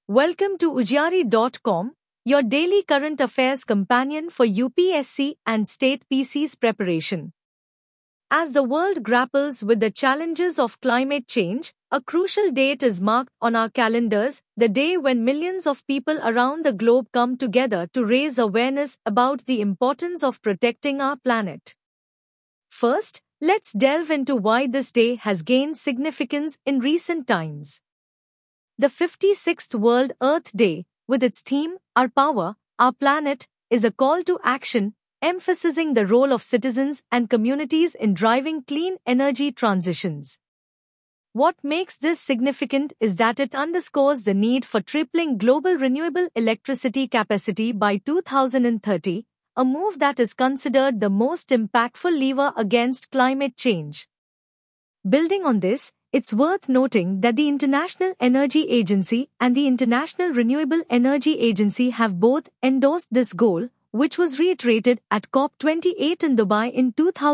Welcome to Ujari.com, your daily current affairs companion for UPSC and state PC's preparation. As the world grapples with the challenges of climate change, a crucial date is marked on our calendars, the day when millions of people around the globe come together to raise awareness about the importance of protecting our planet. First, let's delve into why this day has gained significance in recent times. The 56th World Earth Day, with its theme, Our Power, Our Planet, is a call to action, emphasizing the role of citizens and communities in driving clean energy transitions. What makes this significant is that it underscores the need for tripling global renewable electricity capacity by 2030, a move that is considered the most impactful lever against climate change. Building on this, it's worth noting that the International Energy Agency and the International Renewable Energy Agency have both endorsed this goal, which was reiterated at COP28 in Dubai in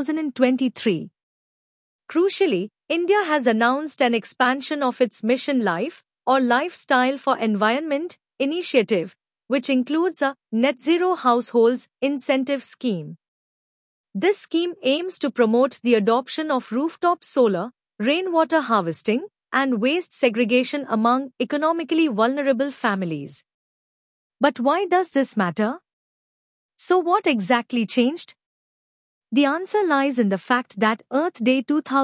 2023. Crucially, India has announced an expansion of its Mission Life, or Lifestyle for Environment, initiative, which includes a Net Zero Households Incentive Scheme. This scheme aims to promote the adoption of rooftop solar, rainwater harvesting, and waste segregation among economically vulnerable families. But why does this matter? So what exactly changed? The answer lies in the fact that Earth Day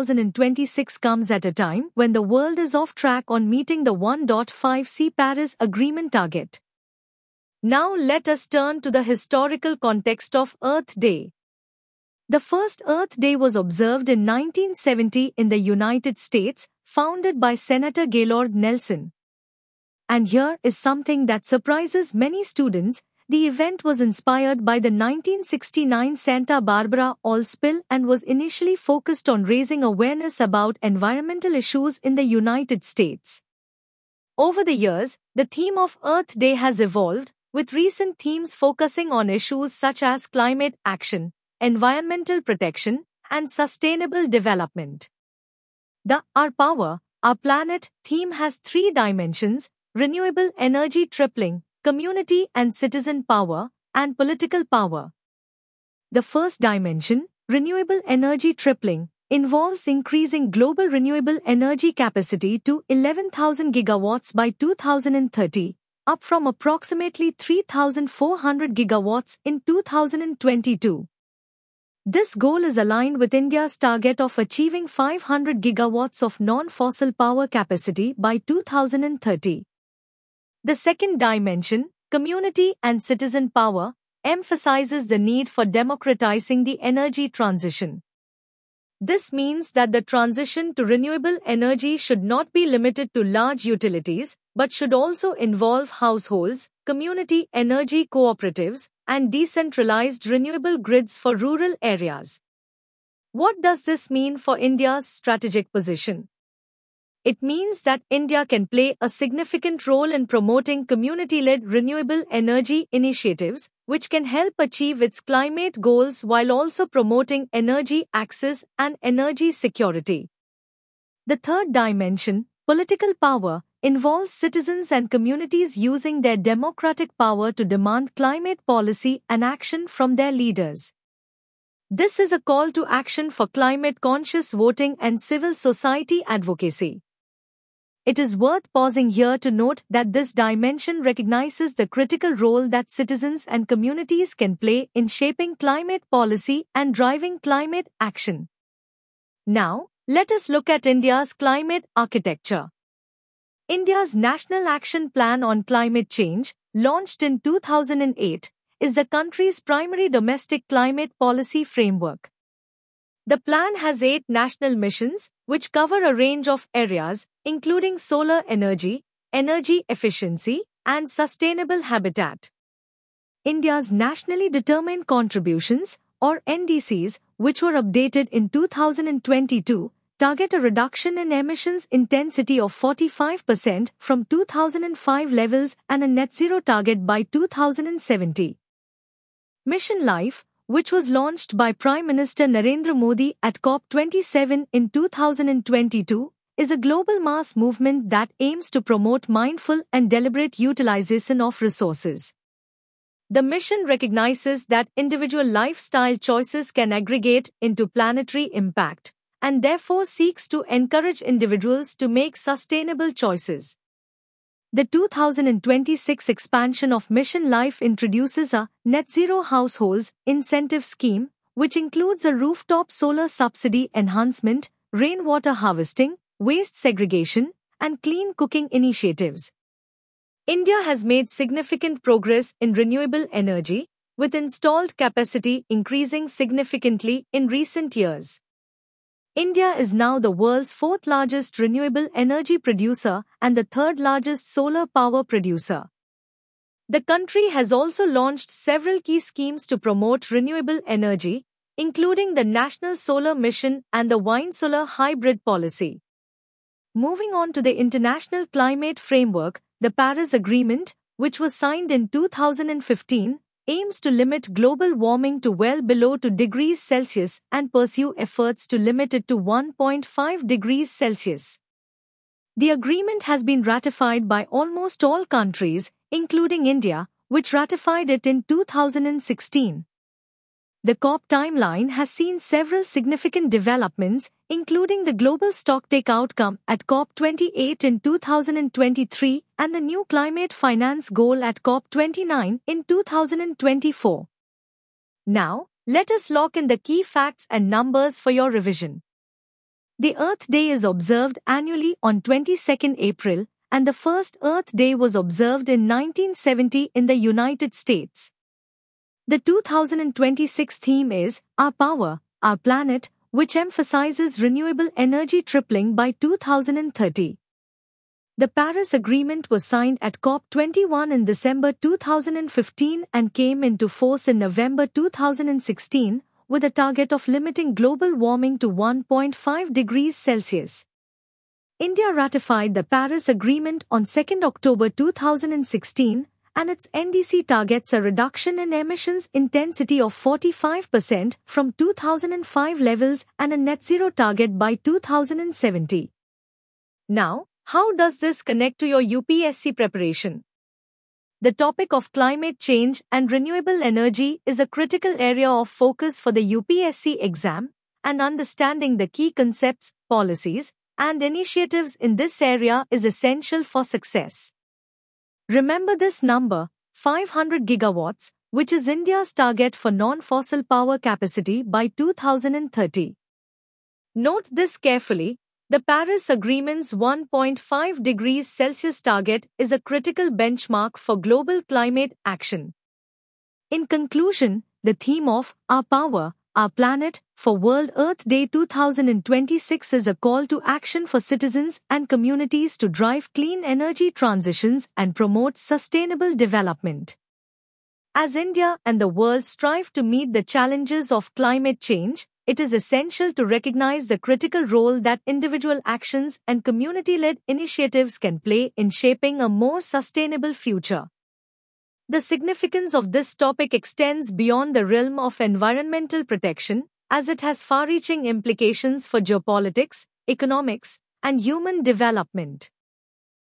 2026 comes at a time when the world is off track on meeting the 1.5°C Paris Agreement target. Now let us turn to the historical context of Earth Day. The first Earth Day was observed in 1970 in the United States, founded by Senator Gaylord Nelson. And here is something that surprises many students. The event was inspired by the 1969 Santa Barbara oil spill and was initially focused on raising awareness about environmental issues in the United States. Over the years, the theme of Earth Day has evolved, with recent themes focusing on issues such as climate action, environmental protection, and sustainable development. The Our Power, Our Planet theme has three dimensions: renewable energy tripling, community and citizen power, and political power. The first dimension, renewable energy tripling, involves increasing global renewable energy capacity to 11,000 gigawatts by 2030, up from approximately 3,400 gigawatts in 2022. This goal is aligned with India's target of achieving 500 gigawatts of non-fossil power capacity by 2030. The second dimension, community and citizen power, emphasizes the need for democratizing the energy transition. This means that the transition to renewable energy should not be limited to large utilities, but should also involve households, community energy cooperatives, and decentralized renewable grids for rural areas. What does this mean for India's strategic position? It means that India can play a significant role in promoting community-led renewable energy initiatives, which can help achieve its climate goals while also promoting energy access and energy security. The third dimension, political power, involves citizens and communities using their democratic power to demand climate policy and action from their leaders. This is a call to action for climate-conscious voting and civil society advocacy. It is worth pausing here to note that this dimension recognizes the critical role that citizens and communities can play in shaping climate policy and driving climate action. Now, let us look at India's climate architecture. India's National Action Plan on Climate Change, launched in 2008, is the country's primary domestic climate policy framework. The plan has 8 national missions, which cover a range of areas, including solar energy, energy efficiency, and sustainable habitat. India's Nationally Determined Contributions, or NDCs, which were updated in 2022, target a reduction in emissions intensity of 45% from 2005 levels and a net zero target by 2070. Mission Life, which was launched by Prime Minister Narendra Modi at COP27 in 2022, is a global mass movement that aims to promote mindful and deliberate utilization of resources. The mission recognizes that individual lifestyle choices can aggregate into planetary impact, and therefore seeks to encourage individuals to make sustainable choices. The 2026 expansion of Mission Life introduces a Net Zero Households Incentive Scheme, which includes a rooftop solar subsidy enhancement, rainwater harvesting, waste segregation, and clean cooking initiatives. India has made significant progress in renewable energy, with installed capacity increasing significantly in recent years. India is now the world's fourth largest renewable energy producer and the third largest solar power producer. The country has also launched several key schemes to promote renewable energy, including the National Solar Mission and the Wind Solar Hybrid Policy. Moving on to the International Climate Framework, the Paris Agreement, which was signed in 2015, aims to limit global warming to well below 2 degrees Celsius and pursue efforts to limit it to 1.5 degrees Celsius. The agreement has been ratified by almost all countries, including India, which ratified it in 2016. The COP timeline has seen several significant developments, including the global stocktake outcome at COP28 in 2023 and the new climate finance goal at COP29 in 2024. Now, let us lock in the key facts and numbers for your revision. The Earth Day is observed annually on 22nd April, and the first Earth Day was observed in 1970 in the United States. The 2026 theme is Our Power, Our Planet, which emphasizes renewable energy tripling by 2030. The Paris Agreement was signed at COP21 in December 2015 and came into force in November 2016, with a target of limiting global warming to 1.5 degrees Celsius. India ratified the Paris Agreement on 2 October 2016, and its NDC targets a reduction in emissions intensity of 45% from 2005 levels and a net zero target by 2070. Now, how does this connect to your UPSC preparation? The topic of climate change and renewable energy is a critical area of focus for the UPSC exam, and understanding the key concepts, policies, and initiatives in this area is essential for success. Remember this number, 500 gigawatts, which is India's target for non-fossil power capacity by 2030. Note this carefully. The Paris Agreement's 1.5 degrees Celsius target is a critical benchmark for global climate action. In conclusion, the theme of Our Power, Our Planet for World Earth Day 2026 is a call to action for citizens and communities to drive clean energy transitions and promote sustainable development. As India and the world strive to meet the challenges of climate change, it is essential to recognize the critical role that individual actions and community-led initiatives can play in shaping a more sustainable future. The significance of this topic extends beyond the realm of environmental protection, as it has far-reaching implications for geopolitics, economics, and human development.